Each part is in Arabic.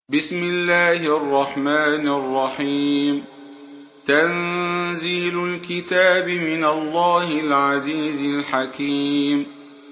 بسم الله الرحمن الرحيم. تنزيل الكتاب من الله العزيز الحكيم.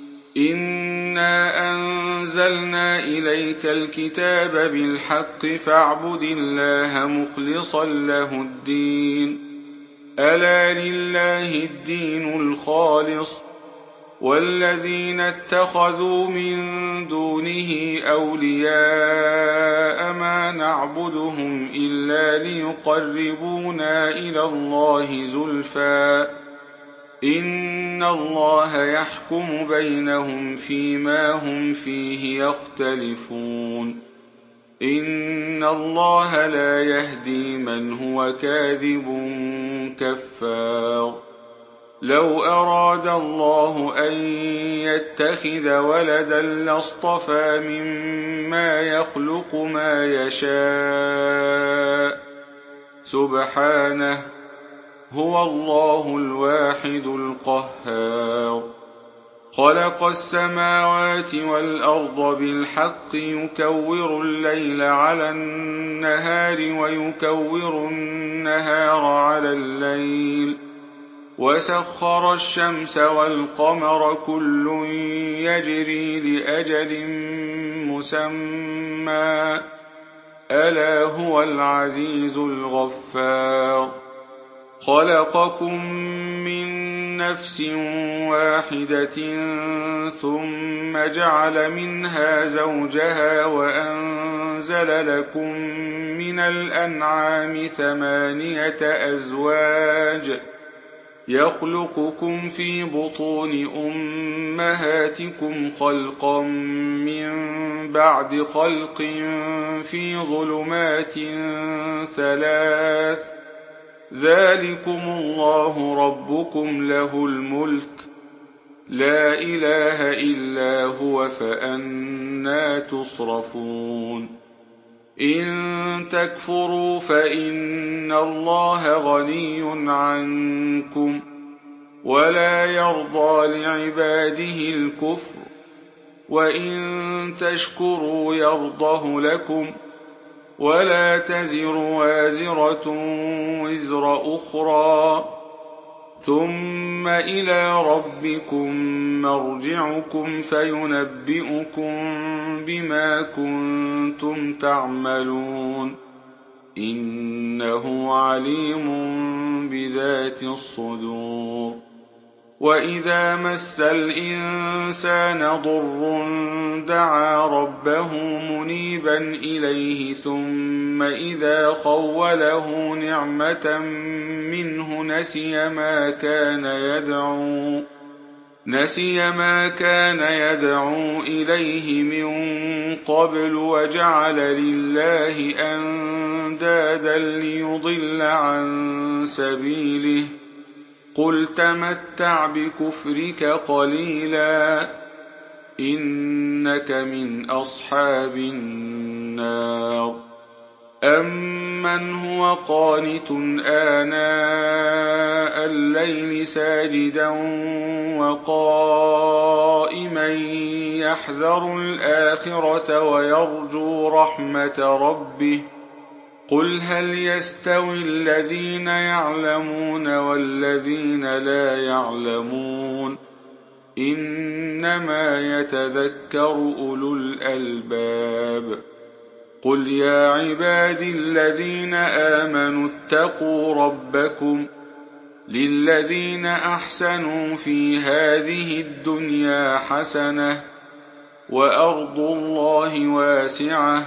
إنا أنزلنا إليك الكتاب بالحق فاعبد الله مخلصا له الدين. ألا لله الدين الخالص والذين اتخذوا من دونه أولياء ما نعبدهم إلا ليقربونا إلى الله زلفى إن الله يحكم بينهم فيما هم فيه يختلفون. إن الله لا يهدي من هو كاذب كفار. لو أراد الله أن يتخذ ولدا لاصطفى مما يخلق ما يشاء سبحانه هو الله الواحد القهار. خلق السماوات والأرض بالحق يكور الليل على النهار ويكور النهار على الليل وسخر الشمس والقمر كل يجري لأجل مسمى ألا هو العزيز الغفار. خلقكم من نفس واحدة ثم جعل منها زوجها وأنزل لكم من الأنعام 8 أزواج يخلقكم في بطون أمهاتكم خلقا من بعد خلق في ظلمات 3 ذلكم الله ربكم له الملك لا إله إلا هو فأنى تصرفون. إن تكفروا فإن الله غني عنكم ولا يرضى لعباده الكفر وإن تشكروا يرضه لكم ولا تزر وازرة وزر أخرى ثم إلى ربكم مرجعكم فينبئكم بما كنتم تعملون إنه عليم بذات الصدور. وإذا مس الإنسان ضر دعا ربه منيبا إليه ثم إذا خوله نعمة منه نسي ما كان يدعو إليه من قبل وجعل لله أندادا ليضل عن سبيله قل تمتع بكفرك قليلا إنك من أصحاب النار. أمن هو قانت آناء الليل ساجدا وقائما يحذر الآخرة ويرجو رحمة ربه قل هل يستوي الذين يعلمون والذين لا يعلمون إنما يتذكر أولو الألباب. قل يا عبادي الذين آمنوا اتقوا ربكم للذين أحسنوا في هذه الدنيا حسنة وأرض الله واسعة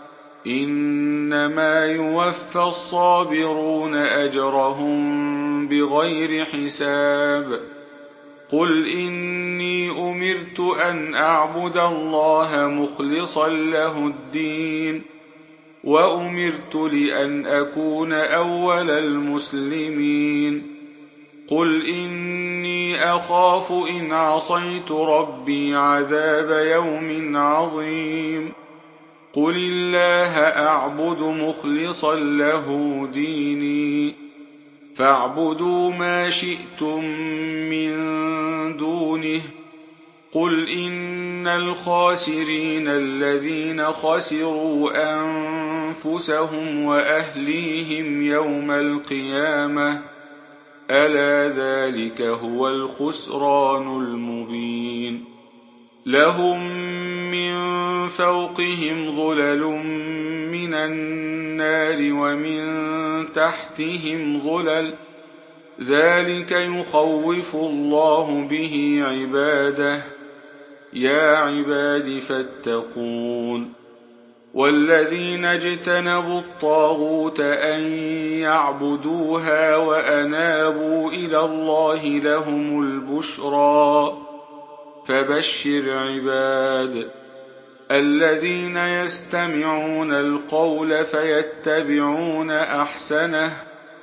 إنما يوفى الصابرون أجرهم بغير حساب. قل إني أمرت أن أعبد الله مخلصا له الدين وأمرت لأن أكون أول المسلمين. قل إني أخاف إن عصيت ربي عذاب يوم عظيم. قل الله أعبد مخلصا له ديني فاعبدوا ما شئتم من دونه قل إن الخاسرين الذين خسروا أنفسهم أنفسهم وأهليهم يوم القيامة ألا ذلك هو الخسران المبين لهم من فوقهم ظلل من النار ومن تحتهم ظلل ذلك يخوف الله به عباده يا عباد فاتقون والذين اجتنبوا الطاغوت أن يعبدوها وأنابوا إلى الله لهم البشرى فبشر عباد الذين يستمعون القول فيتبعون أحسنه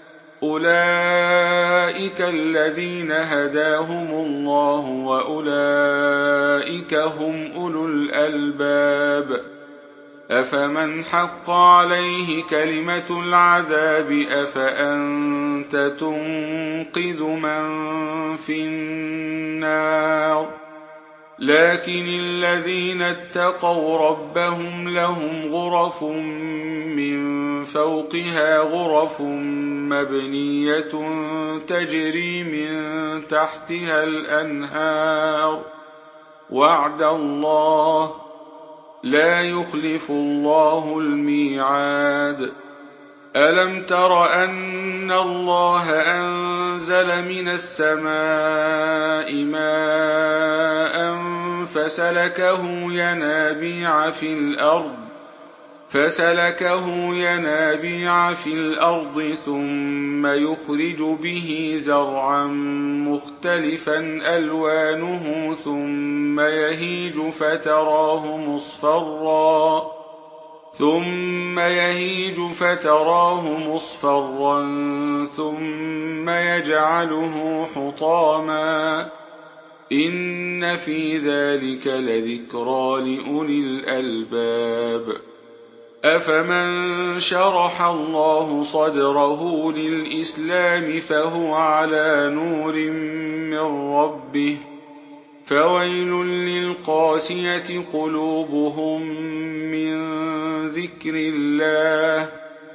أولئك الذين هداهم الله وأولئك هم أولو الألباب أفمن حق عليه كلمة العذاب أفأنت تنقذ من في النار لكن الذين اتقوا ربهم لهم غرف من فوقها غرف مبنية تجري من تحتها الأنهار وعد الله لا يخلف الله الميعاد ألم تر أن الله أنزل من السماء ماء فسلكه ينابيع في الأرض ثم يخرج به زرعا مختلفا ألوانه ثم يهيج فتراه مصفرا ثم يجعله حطاما إن في ذلك لذكرى لأولي الألباب أفمن شرح الله صدره للإسلام فهو على نور من ربه فويل للقاسية قلوبهم من ذكر الله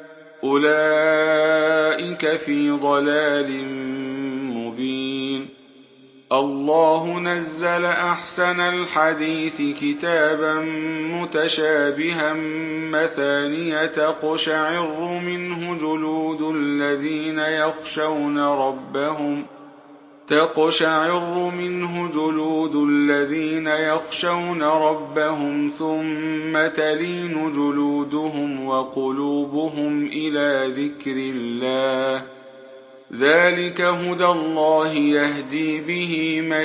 أولئك في ضلال مبين الله نزل أحسن الحديث كتابا متشابها مثانية تقشعر منه جلود الذين يخشون ربهم ثم تلين جلودهم وقلوبهم إلى ذكر الله ذلك هدى الله يهدي به من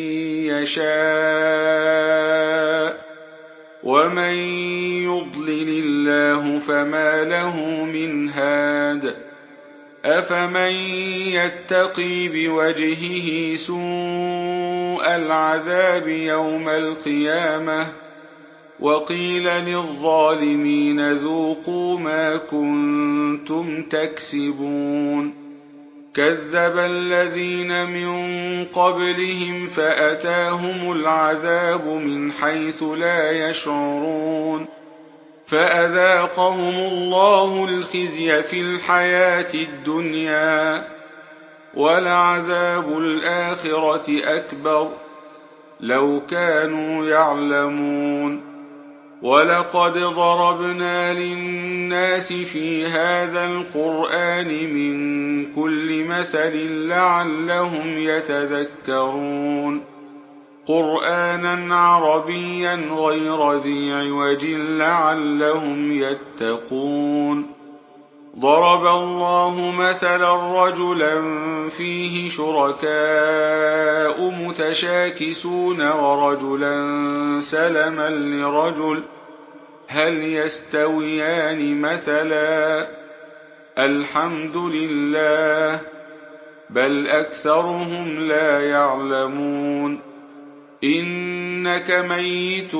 يشاء ومن يضلل الله فما له من هاد أفمن يتقي بوجهه سوء العذاب يوم القيامة وقيل للظالمين ذوقوا ما كنتم تكسبون كذب الذين من قبلهم فأتاهم العذاب من حيث لا يشعرون فأذاقهم الله الخزي في الحياة الدنيا ولعذاب الآخرة أكبر لو كانوا يعلمون ولقد ضربنا للناس في هذا القرآن من كل مثل لعلهم يتذكرون قرآنا عربيا غير ذي عوج لعلهم يتقون ضرب الله مثلا رجلا فيه شركاء متشاكسون ورجلا سلما لرجل هل يستويان مثلا الحمد لله بل أكثرهم لا يعلمون إنك ميت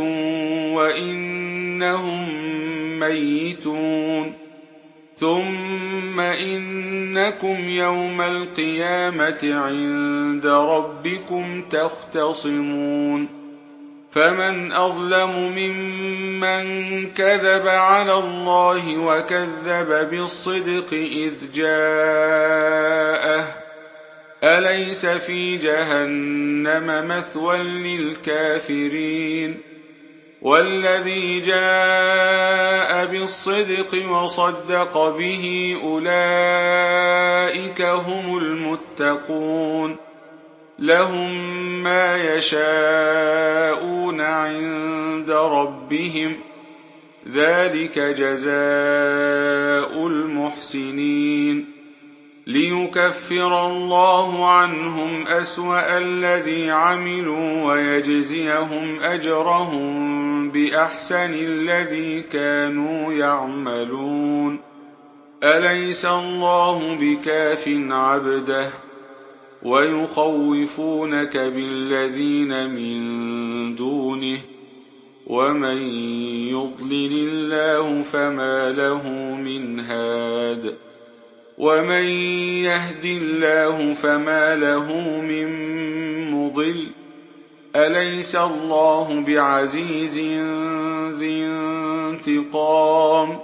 وإنهم ميتون ثم إنكم يوم القيامة عند ربكم تختصمون فمن أظلم ممن كذب على الله وكذب بالصدق إذ جاءه أليس في جهنم مثوى للكافرين والذي جاء بالصدق وصدق به أولئك هم المتقون لهم ما يشاءون عند ربهم ذلك جزاء المحسنين ليكفر الله عنهم أسوأ الذي عملوا ويجزيهم أجرهم بأحسن الذي كانوا يعملون أليس الله بكاف عبده ويخوفونك بالذين من دونه ومن يضلل الله فما له من هاد ومن يهد الله فما له من مضل أليس الله بعزيز ذي انتقام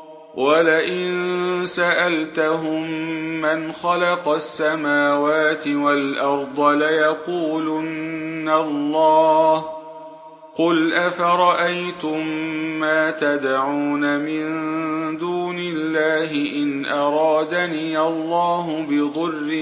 ولئن سألتهم من خلق السماوات والأرض ليقولن الله قل أفرأيتم ما تدعون من دون الله إن أرادني الله بضر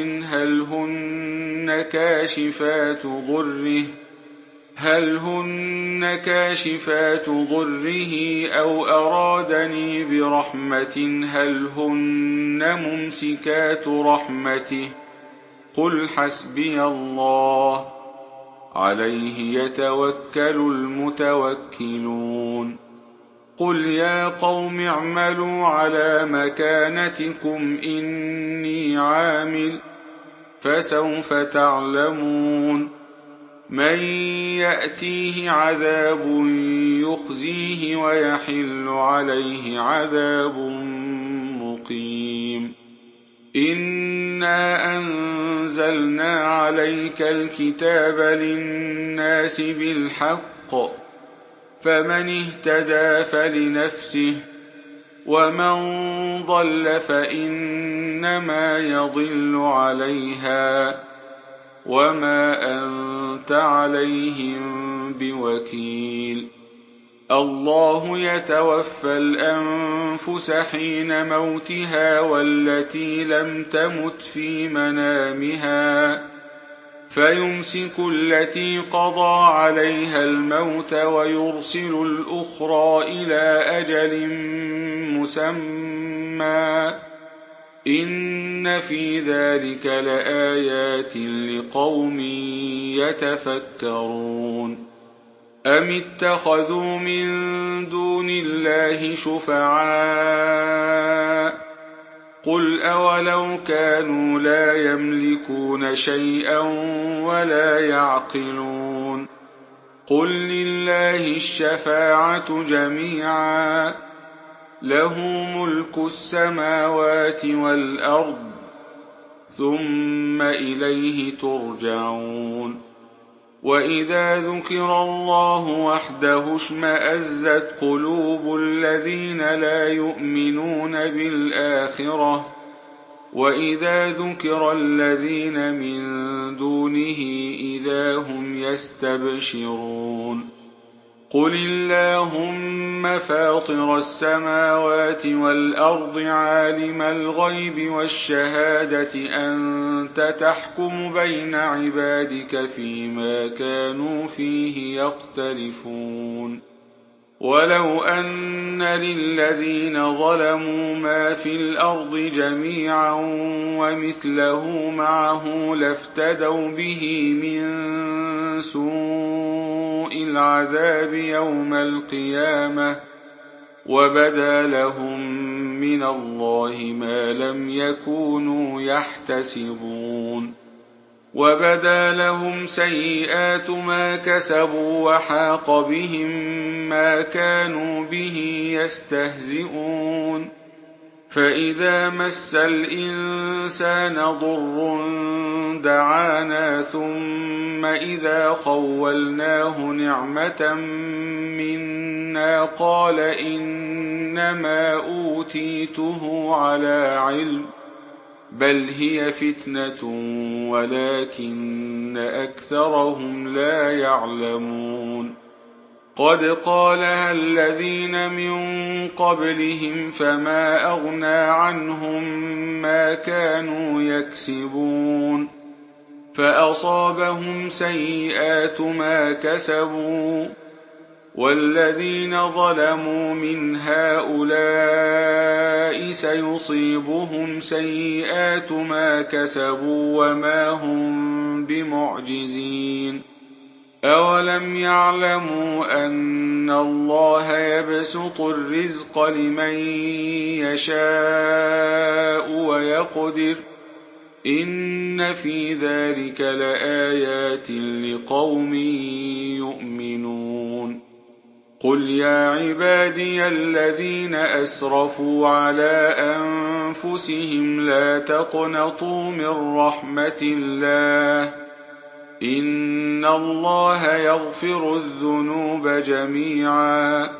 هل هن كاشفات ضره أو أرادني برحمة هل هن ممسكات رحمته قل حسبي الله عليه يتوكل المتوكلون قل يا قوم اعملوا على مكانتكم إني عامل فسوف تعلمون من يأتيه عذاب يخزيه ويحل عليه عذاب مقيم إنا أنزلنا عليك الكتاب للناس بالحق فمن اهتدى فلنفسه ومن ضل فإنما يضل عليها وما أنت عليهم بوكيل الله يتوفى الأنفس حين موتها والتي لم تمت في منامها فيمسك التي قضى عليها الموت ويرسل الأخرى إلى أجل مسمى إن في ذلك لآيات لقوم يتفكرون أم اتخذوا من دون الله شفعاء قل أولو كانوا لا يملكون شيئا ولا يعقلون قل لله الشفاعة جميعا له ملك السماوات والأرض ثم إليه ترجعون وإذا ذكر الله وحده اشمأزت قلوب الذين لا يؤمنون بالآخرة وإذا ذكر الذين من دونه إذا هم يستبشرون قل اللهم فاطر السماوات والأرض عالم الغيب والشهادة أنت تحكم بين عبادك فيما كانوا فيه يختلفون ولو أن للذين ظلموا ما في الأرض جميعا ومثله معه لافتدوا به من سوء العذاب يوم القيامة وبدا لهم من الله ما لم يكونوا يحتسبون وبدا لهم سيئات ما كسبوا وحاق بهم ما كانوا به يستهزئون فإذا مس الإنسان ضر دعانا ثم إذا خولناه نعمة منا قال إنما أوتيته على علم بل هي فتنة ولكن أكثرهم لا يعلمون قد قالها الذين من قبلهم فما أغنى عنهم ما كانوا يكسبون فأصابهم سيئات ما كسبوا والذين ظلموا من هؤلاء سيصيبهم سيئات ما كسبوا وما هم بمعجزين أولم يعلموا أن الله يبسط الرزق لمن يشاء ويقدر إن في ذلك لآيات لقوم يؤمنون قل يا عبادي الذين أسرفوا على أنفسهم لا تقنطوا من رحمة الله إن الله يغفر الذنوب جميعا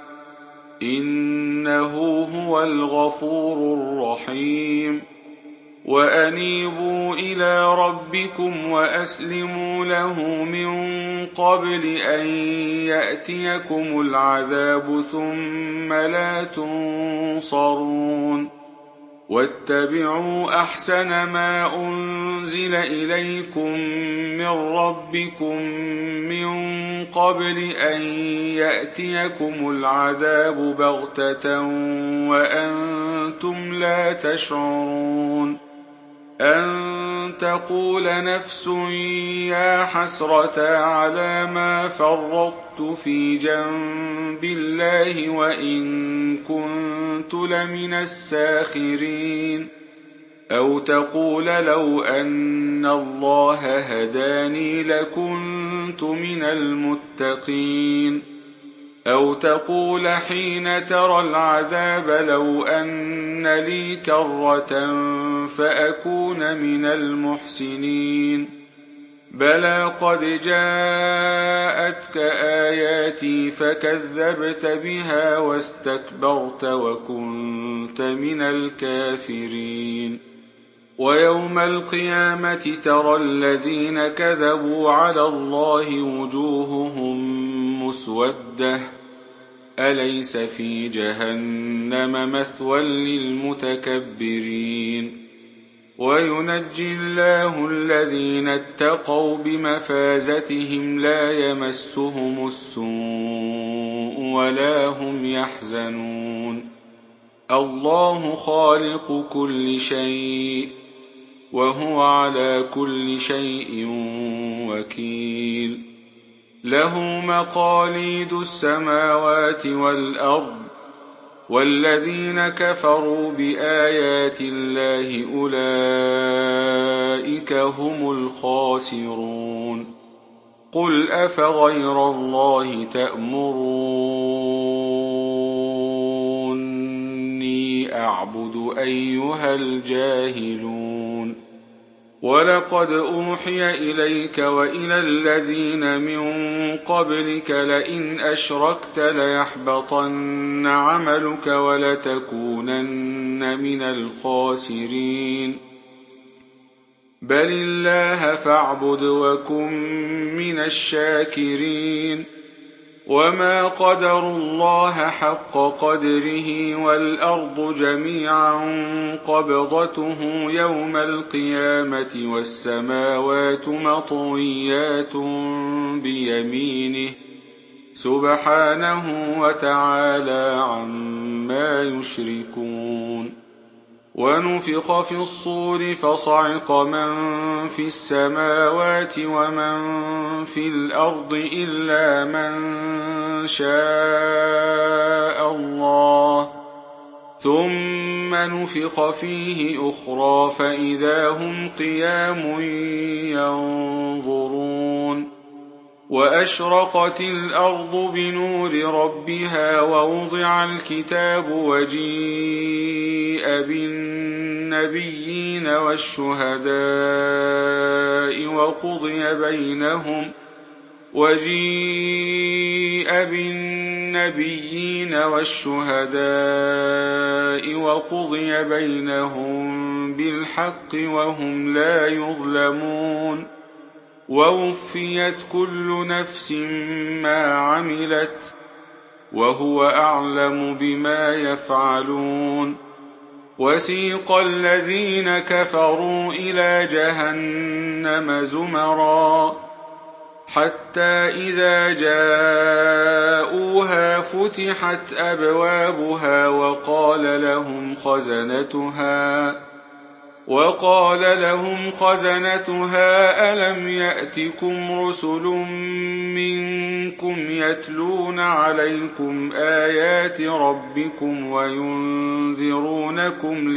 إنه هو الغفور الرحيم وأنيبوا إلى ربكم وأسلموا له من قبل أن يأتيكم العذاب ثم لا تنصرون واتبعوا أحسن ما أنزل إليكم من ربكم من قبل أن يأتيكم العذاب بغتة وأنتم لا تشعرون أن تقول نفس يا حسرة على ما فرطت في جنب الله وإن كنت لمن الساخرين أو تقول لو أن الله هداني لكنت من المتقين أو تقول حين ترى العذاب لو أن لي كرة فأكون من المحسنين بلى قد جاءتك آياتي فكذبت بها واستكبرت وكنت من الكافرين ويوم القيامة ترى الذين كذبوا على الله وجوههم مسودة أليس في جهنم مثوى للمتكبرين وينجي الله الذين اتقوا بمفازتهم لا يمسهم السوء ولا هم يحزنون الله خالق كل شيء وهو على كل شيء وكيل له مقاليد السماوات والأرض والذين كفروا بآيات الله أولئك هم الخاسرون قل أفغير الله تأمروني أعبد أيها الجاهلون ولقد أوحي إليك وإلى الذين من قبلك لئن أشركت ليحبطن عملك ولتكونن من الخاسرين بل الله فاعبد وكن من الشاكرين وما قدروا الله حق قدره والأرض جميعا قبضته يوم القيامة والسماوات مطويات بيمينه سبحانه وتعالى عما يشركون ونفخ في الصور فصعق من في السماوات ومن في الأرض إلا من شاء الله ثم نفخ فيه أخرى فإذا هم قيام ينظرون وأشرقت الأرض بنور ربها ووضع الكتاب وجيء وجيء بالنبيين والشهداء وقضي بينهم بالحق وهم لا يظلمون ووفيت كل نفس ما عملت وهو أعلم بما يفعلون وسيق الذين كفروا إلى جهنم زمرا حتى إذا جاءوها فتحت أبوابها وقال لهم خزنتها ألم يأتكم رسل منكم يتلون عليكم آيات ربكم وينذرونكم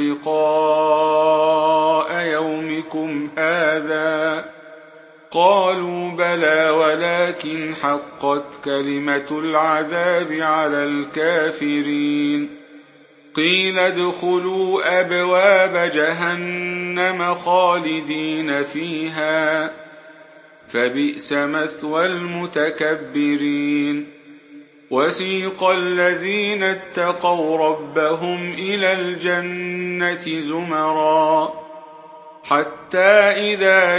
لقاء يومكم هذا قالوا بلى ولكن حقت كلمة العذاب على الكافرين قيل ادخلوا أبواب جهنم خالدين فيها فبئس مثوى المتكبرين وسيق الذين اتقوا ربهم إلى الجنة زمرا حتى إذا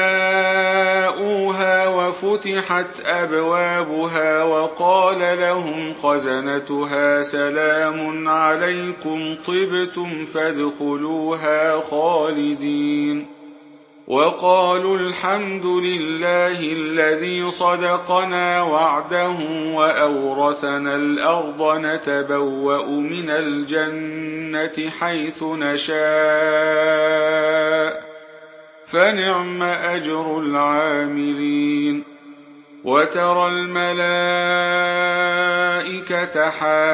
جاءوها وفتحت أبوابها وقال لهم خزنتها سلام عليكم طبتم فادخلوها خالدين وقالوا الحمد لله الذي صدقنا وعده وأورثنا الأرض نتبوأ من الجنة حيث نشاء فنعم أجر العاملين وترى الملائكة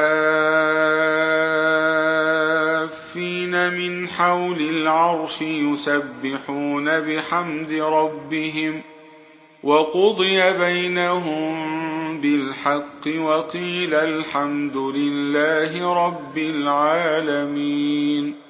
حافين من حول العرش يسبحون بحمد ربهم وقضي بينهم بالحق وقيل الحمد لله رب العالمين